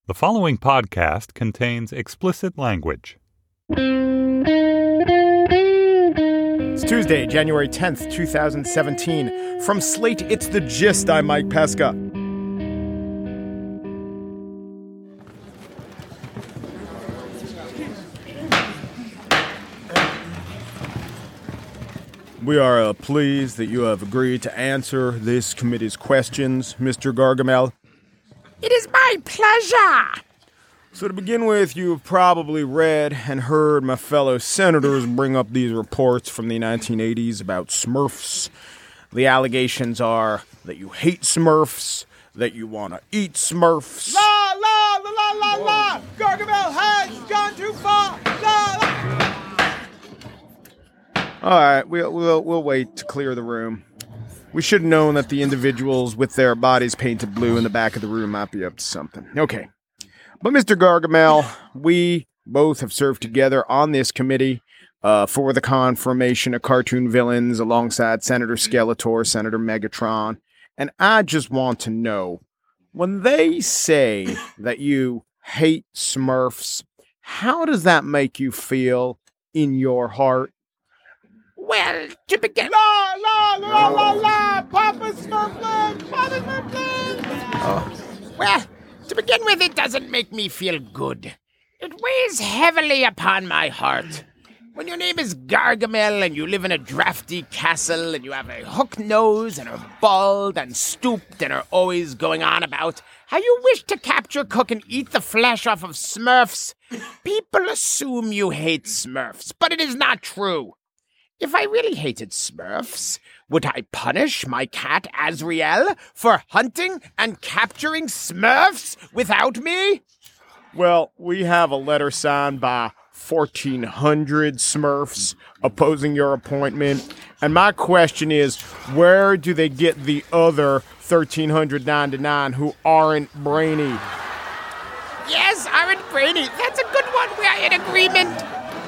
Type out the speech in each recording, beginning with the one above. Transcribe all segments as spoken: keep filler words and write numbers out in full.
The following podcast contains explicit language. It's Tuesday, January tenth, twenty seventeen. From Slate, it's The Gist. I'm Mike Pesca. We are uh, pleased that you have agreed to answer this committee's questions, Mister Gargamel. It is my pleasure. So to begin with, you have probably read and heard my fellow senators bring up these reports from the nineteen eighties about Smurfs. The allegations are that you hate Smurfs, that you want to eat Smurfs. La, la, la, la, la, la! Gargamel has gone too far! La, la! All right, we'll, we'll, we'll wait to clear the room. We should have known that the individuals with their bodies painted blue in the back of the room might be up to something. Okay. But Mister Gargamel, we both have served together on this committee uh, for the confirmation of cartoon villains alongside Senator Skeletor, Senator Megatron. And I just want to know, when they say that you hate Smurfs, how does that make you feel in your heart? Well, to begin... La, la, la, la, la! Papa Smurfland! Papa Smurfland! Oh. Well, to begin with, it doesn't make me feel good. It weighs heavily upon my heart. When your name is Gargamel and you live in a drafty castle and you have a hook nose and are bald and stooped and are always going on about how you wish to capture, cook, and eat the flesh off of Smurfs, people assume you hate Smurfs, but it is not true. If I really hated Smurfs, would I punish my cat Azriel for hunting and capturing Smurfs without me? Well, we have a letter signed by fourteen hundred Smurfs opposing your appointment. And my question is, where do they get the other one thousand three hundred ninety-nine who aren't brainy? Yes, aren't brainy. That's a good one. We are in agreement.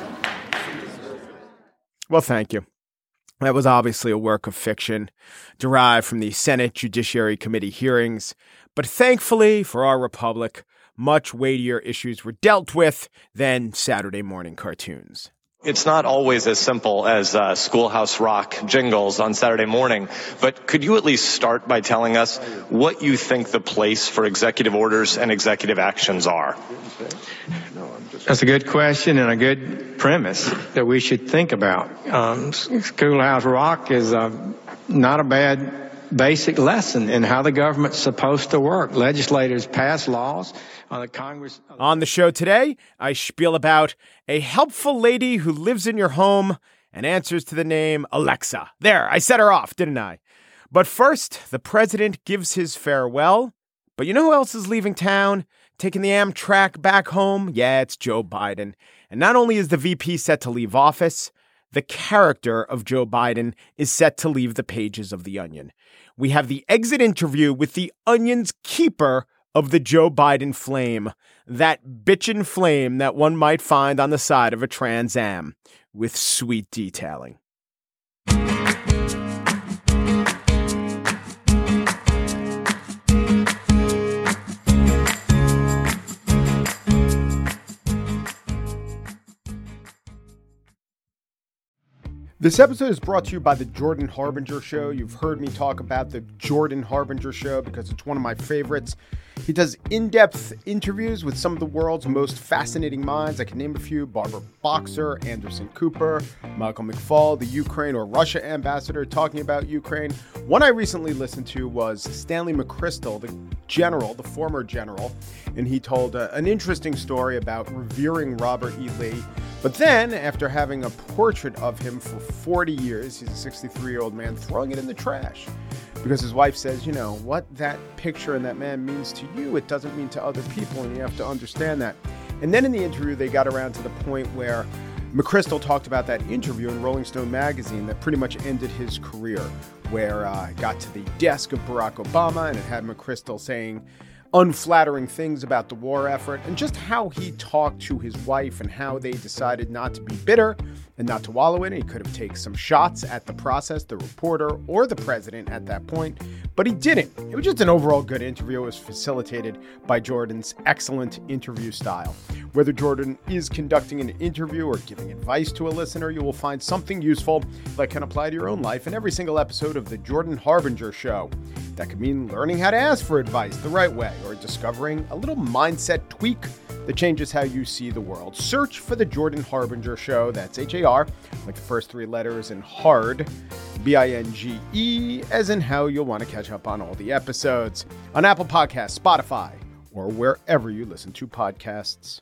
Well, thank you. That was obviously a work of fiction derived from the Senate Judiciary Committee hearings. But thankfully for our republic, much weightier issues were dealt with than Saturday morning cartoons. It's not always as simple as uh, Schoolhouse Rock jingles on Saturday morning, but could you at least start by telling us what you think the place for executive orders and executive actions are? That's a good question and a good premise that we should think about. Um, Schoolhouse Rock is uh, not a bad basic lesson in how the government's supposed to work. Legislators pass laws. Uh, the Congress. On the show today, I spiel about a helpful lady who lives in your home and answers to the name Alexa. There, I set her off, didn't I? But first, the president gives his farewell. But you know who else is leaving town? Taking the Amtrak back home? Yeah, it's Joe Biden. And not only is the V P set to leave office, the character of Joe Biden is set to leave the pages of The Onion. We have the exit interview with the Onion's keeper of the Joe Biden flame, that bitchin' flame that one might find on the side of a Trans Am, with sweet detailing. This episode is brought to you by the Jordan Harbinger Show. You've heard me talk about the Jordan Harbinger Show because it's one of my favorites. He does in-depth interviews with some of the world's most fascinating minds. I can name a few: Barbara Boxer, Anderson Cooper, Michael McFaul, the Ukraine or Russia ambassador talking about Ukraine. One I recently listened to was Stanley McChrystal, the general, the former general, and he told uh, an interesting story about revering Robert E. Lee. But then, after having a portrait of him for forty years, he's a sixty-three-year-old man, throwing it in the trash. Because his wife says, you know, what that picture and that man means to you, it doesn't mean to other people, and you have to understand that. And then in the interview, they got around to the point where McChrystal talked about that interview in Rolling Stone magazine that pretty much ended his career, where uh, it got to the desk of Barack Obama, and it had McChrystal saying, unflattering things about the war effort, and just how he talked to his wife and how they decided not to be bitter and not to wallow in it. He could have taken some shots at the process, the reporter, or the president at that point, but he didn't. It was just an overall good interview. It was facilitated by Jordan's excellent interview style. Whether Jordan is conducting an interview or giving advice to a listener, you will find something useful that can apply to your own life in every single episode of The Jordan Harbinger Show. That could mean learning how to ask for advice the right way, or discovering a little mindset tweak that changes how you see the world. Search for The Jordan Harbinger Show. That's H A R, like the first three letters, and hard, B I N G E, as in how you'll want to catch up on all the episodes on Apple Podcasts, Spotify, or wherever you listen to podcasts.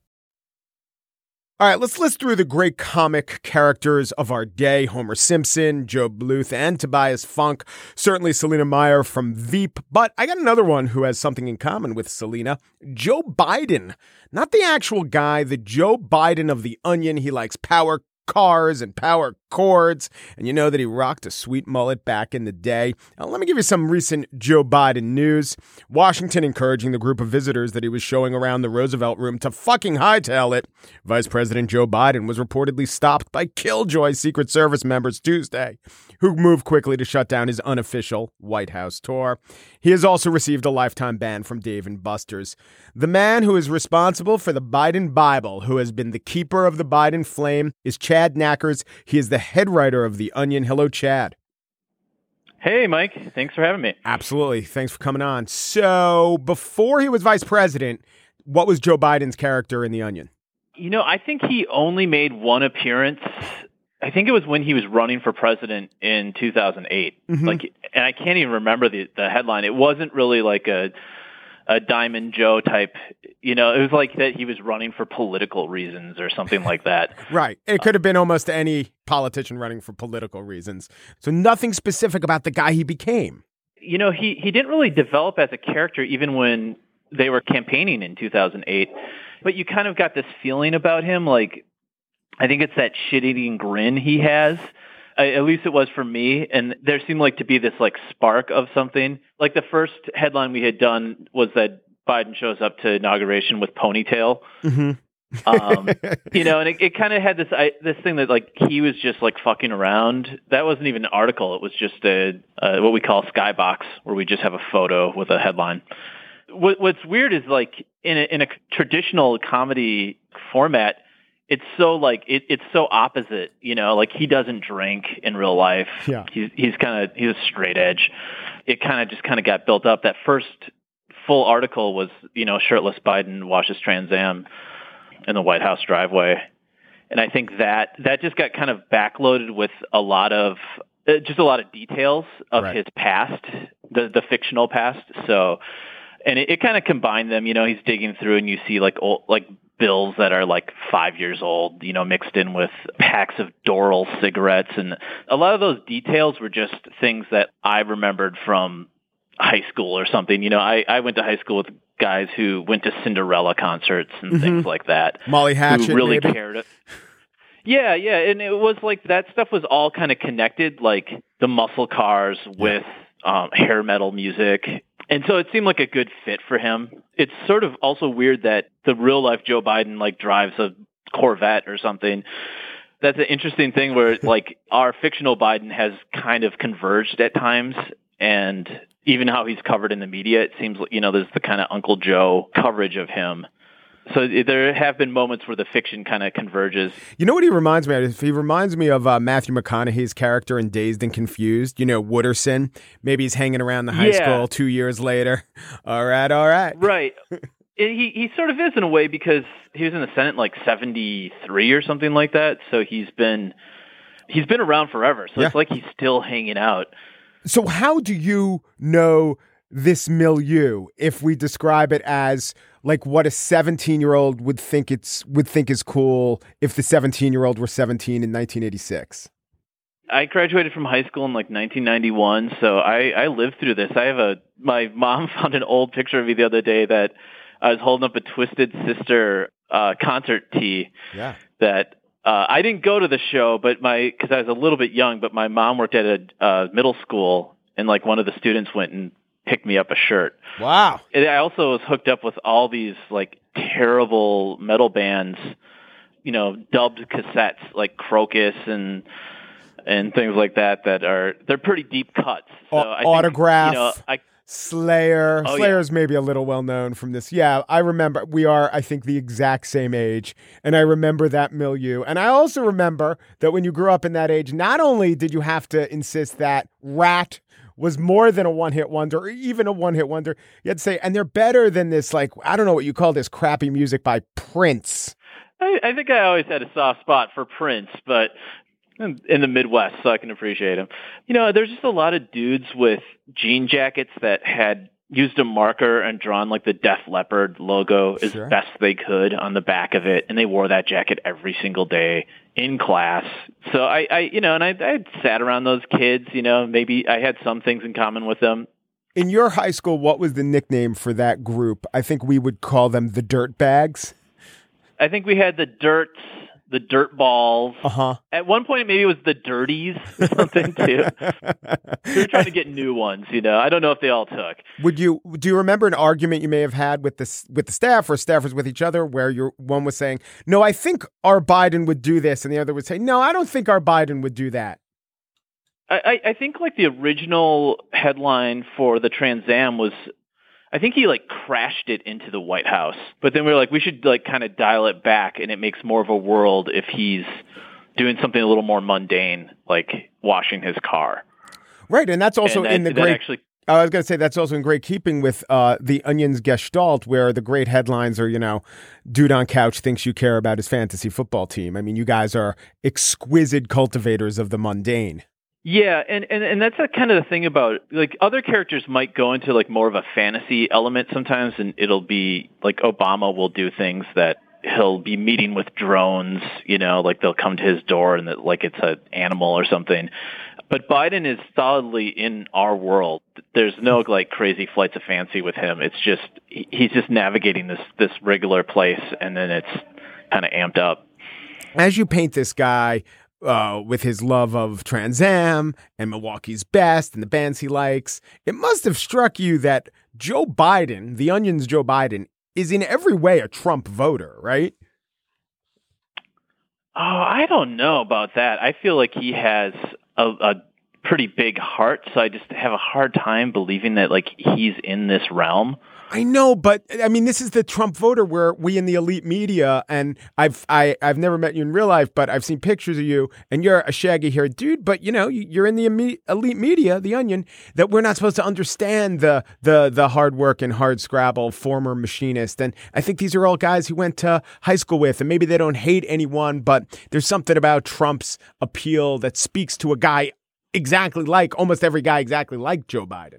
All right, let's list through the great comic characters of our day. Homer Simpson, Joe Bluth, and Tobias Funk. Certainly Selina Meyer from Veep. But I got another one who has something in common with Selina. Joe Biden. Not the actual guy, the Joe Biden of The Onion. He likes power cars and power chords, and you know that he rocked a sweet mullet back in the day. Now, let me give you some recent Joe Biden news. Washington encouraging the group of visitors that he was showing around the Roosevelt Room to fucking hightail it. Vice President Joe Biden was reportedly stopped by Killjoy Secret Service members Tuesday, who moved quickly to shut down his unofficial White House tour. He has also received a lifetime ban from Dave and Buster's. The man who is responsible for the Biden Bible, who has been the keeper of the Biden flame, is Chad Knackers. He is the head writer of The Onion. Hello, Chad. Hey, Mike. Thanks for having me. Absolutely. Thanks for coming on. So, before he was vice president, what was Joe Biden's character in The Onion? You know, I think he only made one appearance. I think it was when he was running for president in two thousand eight. Mm-hmm. Like, and I can't even remember the, the headline. It wasn't really like a a Diamond Joe type, you know, it was like that he was running for political reasons or something like that. Right. It could have been almost any politician running for political reasons. So nothing specific about the guy he became. You know, he, he didn't really develop as a character even when they were campaigning in two thousand eight. But you kind of got this feeling about him, like, I think it's that shit-eating grin he has. I, at least it was for me. And there seemed like to be this like spark of something. Like the first headline we had done was that Biden shows up to inauguration with ponytail. Mm-hmm. um, you know, and it, it kind of had this I, this thing that like he was just like fucking around. That wasn't even an article. It was just a uh, what we call skybox, where we just have a photo with a headline. What, what's weird is like in a, in a traditional comedy format, it's so like it, it's so opposite, you know, like he doesn't drink in real life. Yeah. He's he's kind of he's a straight edge. It kind of just kind of got built up. That first full article was, you know, shirtless Biden washes Trans Am in the White House driveway. And I think that that just got kind of backloaded with a lot of uh, just a lot of details of right. his past, the the fictional past. So, and it, it kind of combined them, you know, he's digging through and you see like old, like bills that are like five years old, you know, mixed in with packs of Doral cigarettes. And a lot of those details were just things that I remembered from high school or something. You know, I, I went to high school with guys who went to Cinderella concerts and mm-hmm. things like that. Molly Hatchet, who really maybe? cared. Yeah, yeah. And it was like that stuff was all kind of connected, like the muscle cars with um, hair metal music. And so it seemed like a good fit for him. It's sort of also weird that the real life Joe Biden like drives a Corvette or something. That's an interesting thing where like our fictional Biden has kind of converged at times, and even how he's covered in the media, it seems like, you know, there's the kind of Uncle Joe coverage of him. So there have been moments where the fiction kind of converges. You know what he reminds me of? He reminds me of uh, Matthew McConaughey's character in Dazed and Confused. You know, Wooderson. Maybe he's hanging around the high yeah. school two years later. All right, all right. Right. he he sort of is in a way, because he was in the Senate in like seventy-three or something like that. So he's been he's been around forever. So yeah. it's like he's still hanging out. So how do you know this milieu if we describe it as like what a seventeen-year-old would think it's would think is cool if the seventeen-year-old were seventeen in nineteen eighty-six? I graduated from high school in like nineteen ninety-one, so I, I lived through this. I have a my mom found an old picture of me the other day that I was holding up a Twisted Sister uh, concert tee. Yeah. That uh, I didn't go to the show, but my because I was a little bit young, but my mom worked at a uh, middle school, and like one of the students went and pick me up a shirt. Wow. And I also was hooked up with all these like terrible metal bands, you know, dubbed cassettes like Crocus and and things like that that are they're pretty deep cuts. So A- I think, Autograph. you know, I Slayer. Oh, Slayer's yeah. maybe a little well known from this. Yeah, I remember. We are, I think, the exact same age. And I remember that milieu. And I also remember that when you grew up in that age, not only did you have to insist that Rat was more than a one-hit wonder or even a one-hit wonder, you had to say, and they're better than this, like, I don't know what you call this crappy music by Prince. I, I think I always had a soft spot for Prince, but in the Midwest, so I can appreciate him. You know, there's just a lot of dudes with jean jackets that had used a marker and drawn like the Def Leppard logo Sure. as best they could on the back of it, and they wore that jacket every single day in class. So I, I you know, and I, I sat around those kids. You know, maybe I had some things in common with them. In your high school, what was the nickname for that group? I think we would call them the Dirt Bags. I think we had the Dirts, the Dirt Balls. Uh-huh. At one point, maybe it was the Dirties or something, too. We were trying to get new ones, you know. I don't know if they all took. Would you do you remember an argument you may have had with the with the staff or staffers with each other where your one was saying, "No, I think our Biden would do this," and the other would say, "No, I don't think our Biden would do that." I, I think, like, the original headline for the Trans Am was, I think he, like, crashed it into the White House. But then we were like, we should, like, kind of dial it back, and it makes more of a world if he's doing something a little more mundane, like washing his car. Right, and that's also And that- in the that great. actually- I was going to say that's also in great keeping with uh, the Onion's gestalt, where the great headlines are, you know, dude on couch thinks you care about his fantasy football team. I mean, you guys are exquisite cultivators of the mundane. Yeah, and, and, and that's a kind of the thing about, like, other characters might go into, like, more of a fantasy element sometimes, and it'll be, like, Obama will do things that he'll be meeting with drones, you know, like they'll come to his door and that, like it's an animal or something. But Biden is solidly in our world. There's no, like, crazy flights of fancy with him. It's just, he's just navigating this, this regular place, and then it's kind of amped up. As you paint this guy, Uh, with his love of Trans Am and Milwaukee's Best and the bands he likes, it must have struck you that Joe Biden, the Onion's Joe Biden, is in every way a Trump voter, right? Oh, I don't know about that. I feel like he has a, a pretty big heart, so I just have a hard time believing that, like, he's in this realm. I know, but I mean, this is the Trump voter where we in the elite media, and I've I, I've never met you in real life, but I've seen pictures of you, and you're a shaggy haired dude. But you know, you're in the elite media, the Onion, that we're not supposed to understand the the the hard work and hard scrabble former machinist. And I think these are all guys he went to high school with, and maybe they don't hate anyone, but there's something about Trump's appeal that speaks to a guy exactly like almost every guy exactly like Joe Biden.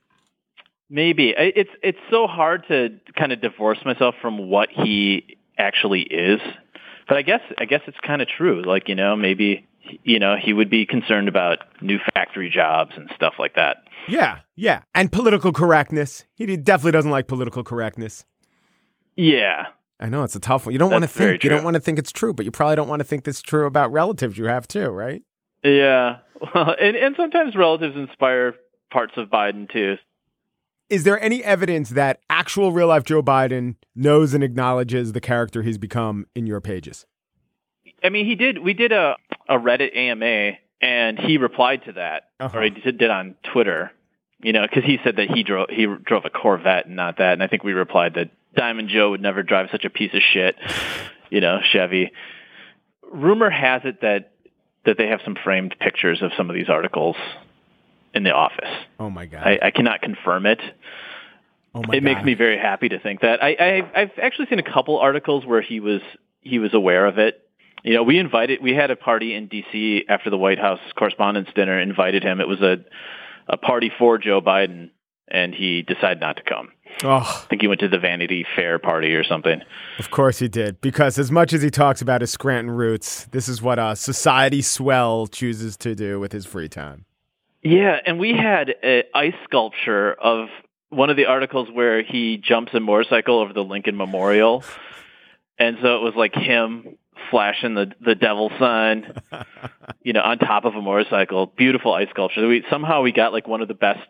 Maybe. It's it's so hard to kind of divorce myself from what he actually is. But I guess I guess it's kind of true. Like, you know, maybe, you know, he would be concerned about new factory jobs and stuff like that. Yeah, yeah. And political correctness. He definitely doesn't like political correctness. Yeah. I know, it's a tough one. You don't want to That's very think, you don't true. want to think it's true, but you probably don't want to think this true about relatives you have too, right? Yeah. Well, and, and sometimes relatives inspire parts of Biden too. Is there any evidence that actual real life Joe Biden knows and acknowledges the character he's become in your pages? I mean, he did. We did a, a Reddit A M A, and he replied to that, Uh-huh. or he did, did on Twitter. You know, because he said that he drove he drove a Corvette and not that, and I think we replied that Diamond Joe would never drive such a piece of shit. You know, Chevy. Rumor has it that that they have some framed pictures of some of these articles in the office. Oh my God. I, I cannot confirm it. oh my It God. makes me very happy to think that. I, I I've actually seen a couple articles where he was he was aware of it. You know, we invited we had a party in D C after the White House Correspondents' Dinner. Invited him. It was a a party for Joe Biden, and he decided not to come. Oh, I think he went to the Vanity Fair party or something. of course he did. Because as much as he talks about his Scranton roots, this is what a society swell chooses to do with his free time. Yeah, and we had an ice sculpture of one of the articles where he jumps a motorcycle over the Lincoln Memorial. And so it was like him flashing the, the devil sign, you know, on top of a motorcycle. Beautiful ice sculpture. We, somehow we got like one of the best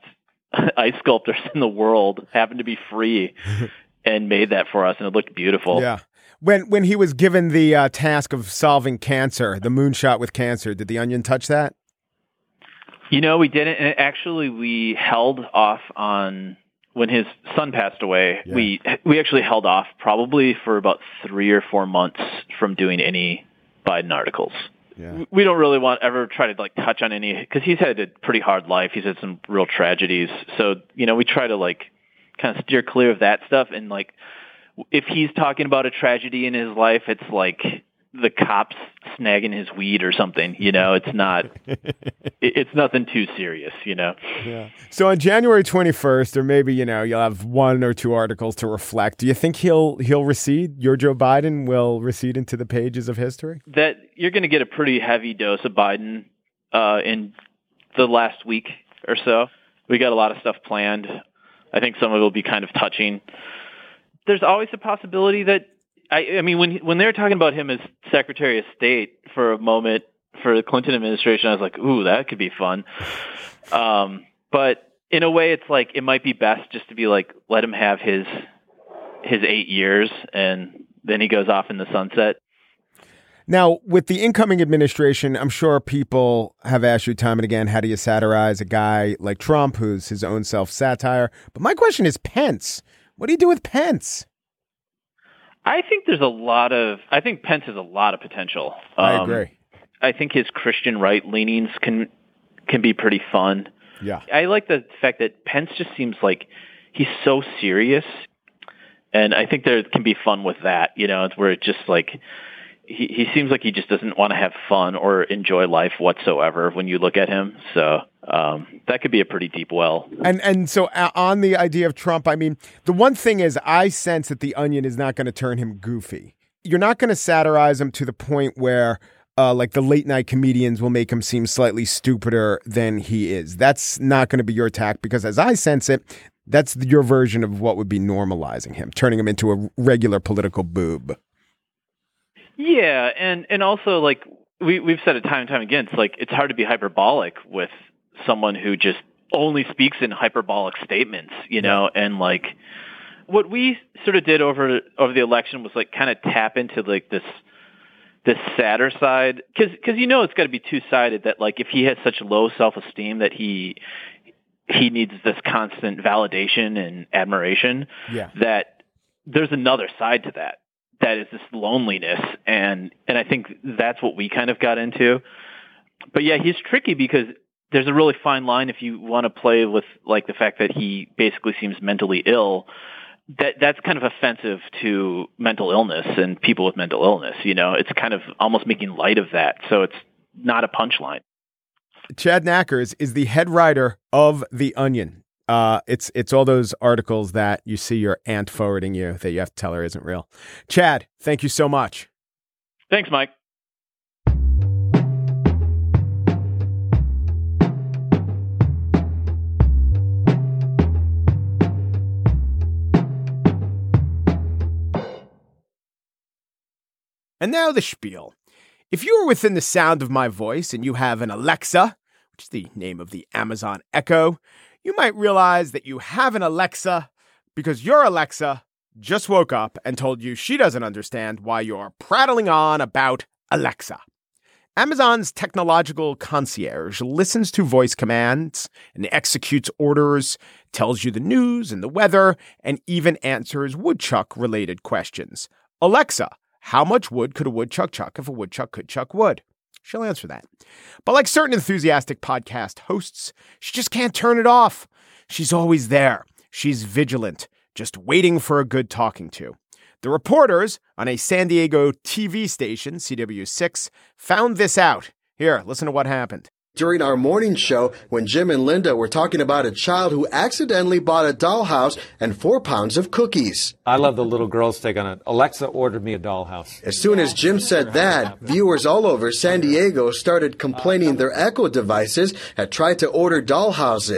ice sculptors in the world happened to be free and made that for us, and it looked beautiful. Yeah. When when he was given the uh, task of solving cancer, the moonshot with cancer, did the Onion touch that? You know, we didn't. And actually, we held off on when his son passed away. Yeah. We we actually held off probably for about three or four months from doing any Biden articles. Yeah. We don't really want ever try to like touch on any, because he's had a pretty hard life. He's had some real tragedies. So, you know, we try to like kind of steer clear of that stuff. And like, if he's talking about a tragedy in his life, it's like the cops snagging his weed or something, you know, it's not, it's nothing too serious, you know? Yeah. So on January twenty-first, or maybe, you know, you'll have one or two articles to reflect. Do you think he'll, he'll recede? Your Joe Biden will recede into the pages of history? That you're going to get a pretty heavy dose of Biden uh, in the last week or so. We got a lot of stuff planned. I think some of it will be kind of touching. There's always a possibility that, I, I mean, when when they were talking about him as Secretary of State for a moment for the Clinton administration, I was like, ooh, that could be fun. Um, but in a way, it's like it might be best just to be like, let him have his his eight years, and then he goes off in the sunset. Now, with the incoming administration, I'm sure people have asked you time and again, how do you satirize a guy like Trump, who's his own self-satire? But my question is Pence. What do you do with Pence? I think there's a lot of, I think Pence has a lot of potential. Um, I agree. I think his Christian right leanings can can be pretty fun. Yeah. I like the fact that Pence just seems like he's so serious. And I think there can be fun with that, you know, it's where it just like, he, he seems like he just doesn't want to have fun or enjoy life whatsoever when you look at him. So um, that could be a pretty deep well. And and so uh, on the idea of Trump, I mean, the one thing is I sense that the Onion is not going to turn him goofy. You're not going to satirize him to the point where uh, like the late night comedians will make him seem slightly stupider than he is. That's not going to be your tack, because as I sense it, that's your version of what would be normalizing him, turning him into a regular political boob. Yeah, and, and also, like, we, we've said it time and time again, it's like, it's hard to be hyperbolic with someone who just only speaks in hyperbolic statements, you know, yeah. And, like, what we sort of did over over the election was, like, kind of tap into, like, this this sadder side, because, because you know it's got to be two-sided, that, like, if he has such low self-esteem that he he needs this constant validation and admiration, yeah. that there's another side to that. That is this loneliness, and and I think that's what we kind of got into. But yeah, he's tricky because there's a really fine line if you want to play with like the fact that he basically seems mentally ill. That that's kind of offensive to mental illness and people with mental illness. You know, it's kind of almost making light of that. So it's not a punchline. Chad Nackers is the head writer of The Onion. Uh, it's it's all those articles that you see your aunt forwarding you that you have to tell her isn't real. Chad, thank you so much. Thanks, Mike. And now the spiel. If you are within the sound of my voice and you have an Alexa, which is the name of the Amazon Echo, you might realize that you have an Alexa because your Alexa just woke up and told you she doesn't understand why you're prattling on about Alexa. Amazon's technological concierge listens to voice commands and executes orders, tells you the news and the weather, and even answers woodchuck-related questions. Alexa, how much wood could a woodchuck chuck if a woodchuck could chuck wood? She'll answer that. But like certain enthusiastic podcast hosts, she just can't turn it off. She's always there. She's vigilant, just waiting for a good talking to. The reporters on a San Diego T V station, C W six, found this out. Here, listen to what happened. During our morning show, when Jim and Linda were talking about a child who accidentally bought a dollhouse and four pounds of cookies. I love the little girl's take on it. Alexa ordered me a dollhouse. As soon as Jim said that, viewers all over San Diego started complaining their Echo devices had tried to order dollhouses.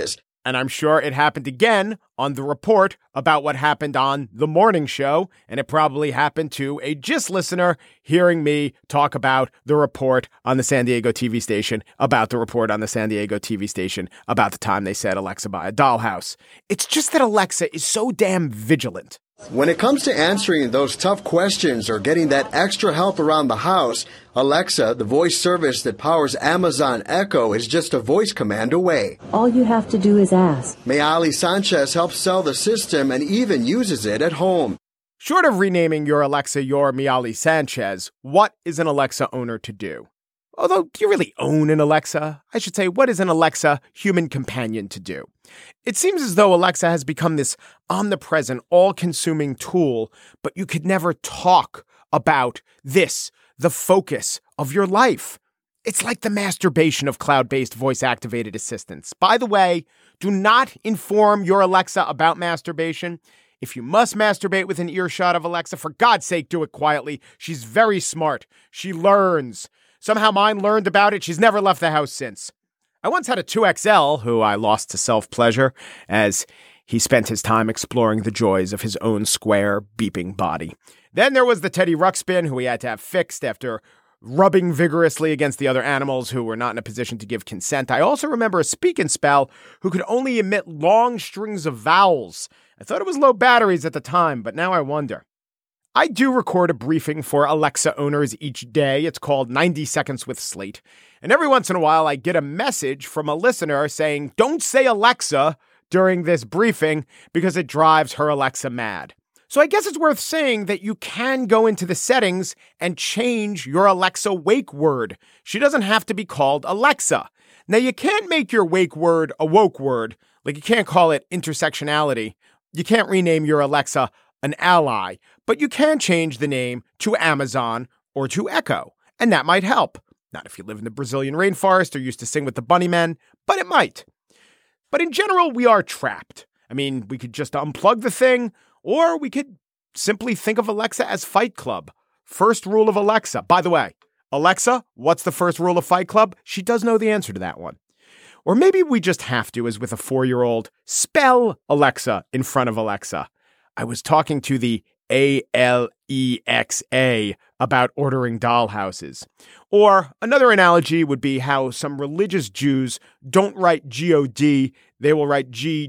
And I'm sure it happened again on the report about what happened on the morning show. And it probably happened to a GIST listener hearing me talk about the report on the San Diego T V station, about the report on the San Diego T V station, about the time they said Alexa buy a dollhouse. It's just that Alexa is so damn vigilant. When it comes to answering those tough questions or getting that extra help around the house, Alexa, the voice service that powers Amazon Echo, is just a voice command away. All you have to do is ask. Mayali Sanchez helps sell the system and even uses it at home. Short of renaming your Alexa your Mayali Sanchez, what is an Alexa owner to do? Although, do you really own an Alexa? I should say, what is an Alexa human companion to do? It seems as though Alexa has become this omnipresent, all-consuming tool, but you could never talk about this, the focus of your life. It's like the masturbation of cloud-based voice-activated assistants. By the way, do not inform your Alexa about masturbation. If you must masturbate with an earshot of Alexa, for God's sake, do it quietly. She's very smart. She learns. Somehow mine learned about it. She's never left the house since. I once had a two X L who I lost to self-pleasure as he spent his time exploring the joys of his own square, beeping body. Then there was the Teddy Ruxpin who he had to have fixed after rubbing vigorously against the other animals who were not in a position to give consent. I also remember a Speak and Spell who could only emit long strings of vowels. I thought it was low batteries at the time, but now I wonder. I do record a briefing for Alexa owners each day. It's called ninety seconds with Slate. And every once in a while, I get a message from a listener saying, don't say Alexa during this briefing because it drives her Alexa mad. So I guess it's worth saying that you can go into the settings and change your Alexa wake word. She doesn't have to be called Alexa. Now, you can't make your wake word a woke word. Like, you can't call it intersectionality. You can't rename your Alexa an ally, but you can change the name to Amazon or to Echo, and that might help. Not if you live in the Brazilian rainforest or used to sing with the bunny men, but it might. But in general, we are trapped. I mean, we could just unplug the thing, or we could simply think of Alexa as Fight Club. First rule of Alexa. By the way, Alexa, what's the first rule of Fight Club? She does know the answer to that one. Or maybe we just have to, as with a four-year-old, spell Alexa in front of Alexa. I was talking to the A L E X A about ordering dollhouses. Or another analogy would be how some religious Jews don't write G O D, they will write G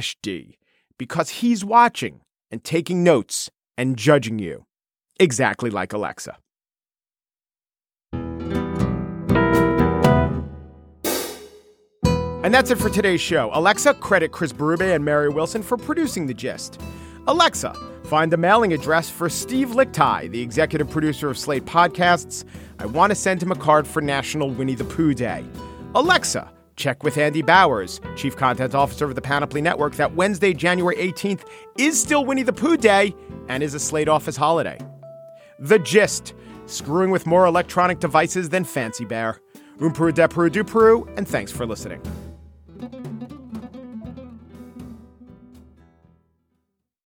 D, because he's watching and taking notes and judging you, exactly like Alexa. And that's it for today's show. Alexa, credit Chris Berube and Mary Wilson for producing The Gist. Alexa, find the mailing address for Steve Lickteig, the executive producer of Slate Podcasts. I want to send him a card for National Winnie the Pooh Day. Alexa, check with Andy Bowers, Chief Content Officer of the Panoply Network, that Wednesday, January eighteenth is still Winnie the Pooh Day and is a Slate office holiday. The Gist, screwing with more electronic devices than Fancy Bear. Um Peru de Peru du Peru, and thanks for listening.